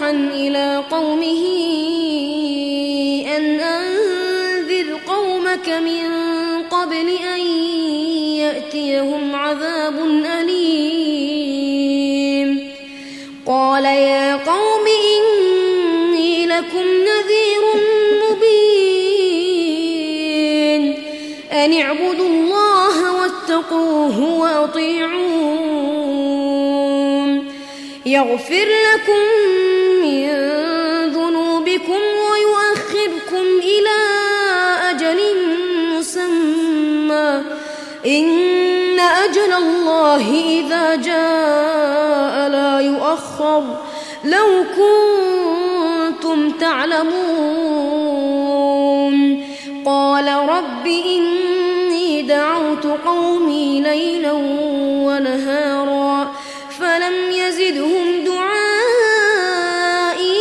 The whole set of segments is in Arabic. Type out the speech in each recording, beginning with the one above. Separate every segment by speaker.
Speaker 1: نوحا إلى قومه أن أنذر قومك من قبل أن يأتيهم عذاب أليم. قال يا قوم إني لكم نذير مبين أن اعبدوا الله واتقوه وأطيعون يغفر لكم من ذنوبكم ويؤخركم إلى أجل مسمى إن أجل الله إذا جاء لا يؤخر لو كنتم تعلمون. قال رب إني دعوت قومي ليلا ونهارا فلم يزدهم دعائي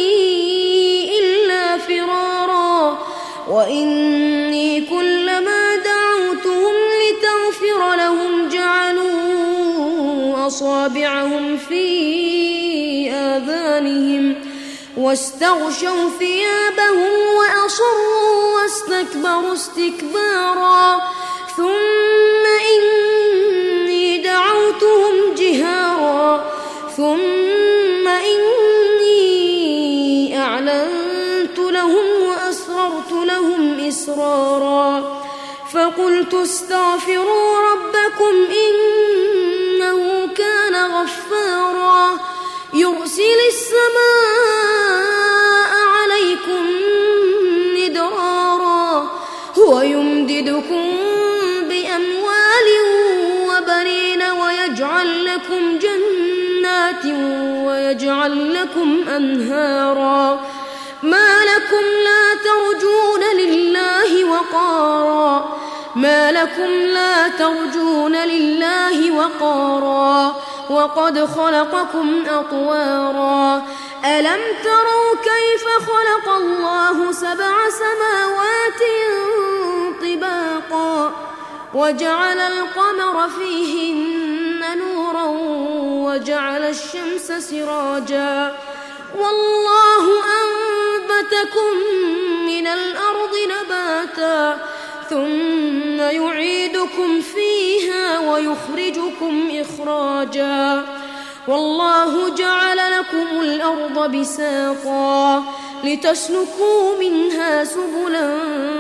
Speaker 1: إلا فرارا وإني كلما دعوتهم لتغفر لهم جعلوا أصابعهم في آذانهم واستغشوا ثيابهم وأصروا واستكبروا استكبارا ثم إني دعوتهم جهارا ثم إني أعلنت لهم وأسررت لهم إسرارا فقلت استغفروا ربكم إنه كان غفارا يرسل السماء عليكم مدرارا ويمددكم بأموال وبنين ويجعل لكم جنات ويجعل لكم أنهارا ما لكم لا ترجون لله وقارا وقد خلقكم أطوارا ألم تروا كيف خلق الله 7 سماوات طباقا وجعل القمر فيهن نورا وجعل الشمس سراجا والله أنبتكم من الأرض نباتا ثم يعيدكم فيها ويخرجكم إخراجا والله جعل لكم الأرض بساطا لتسلكوا منها سبلا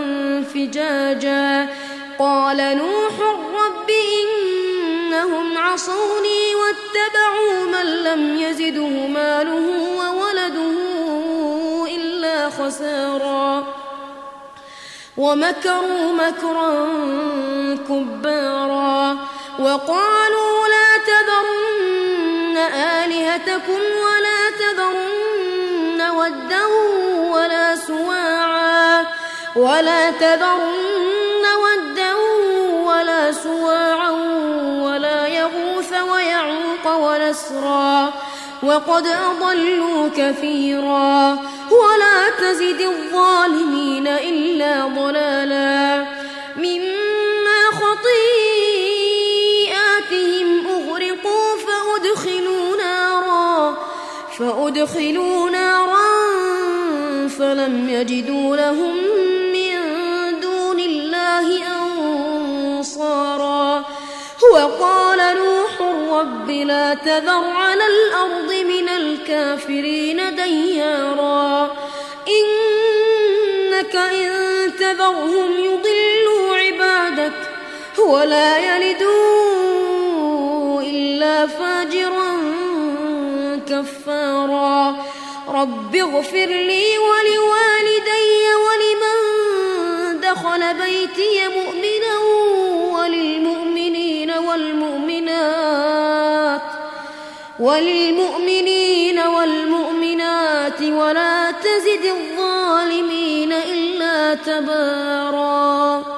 Speaker 1: فجاجا قال نوح رب إنهم عصوني واتبعوا من لم يزده ماله وولده إلا خسارا ومكروا مكرا كبارا وقالوا لا تذرن آلهتكم ولا تذرن ودا ولا سواعا ولا يغوث ويعوق ونسرا وقد أضلوا كثيرا ولا تزد الظالمين إلا ضلالا مما خطيئاتهم أغرقوا فأدخلوا نارا فلم يجدوا لهم من دون الله أنصارا وقال نوح رب لا تذر على الأرض من الكافرين ديارا إنك إن تذرهم يضلوا عبادك ولا يلدوا إلا فاجرا كفارا رب اغفر لي ولوالدي ولمن دخل بيتي مؤمنا وللمؤمنين والمؤمنات ولا تزد الظالمين إلا تبارا.